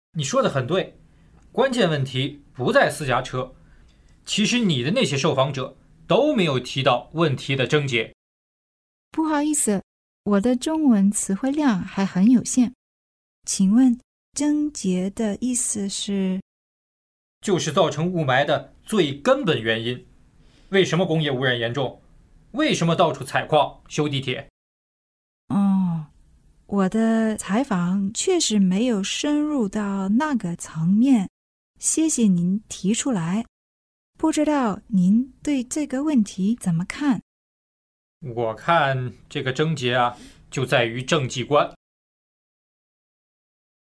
你说的很对，关键问题不在私家车。其实你的那些受访者都没有提到问题的症结。 不好意思，我的中文词汇量还很有限。请问症结的意思是？ 就是造成雾霾的最根本原因。为什么工业污染严重？为什么到处采矿、修地铁？ 我的采访确实没有深入到那个层面，谢谢您提出来。不知道您对这个问题怎么看？ 我看这个症结就在于政绩观。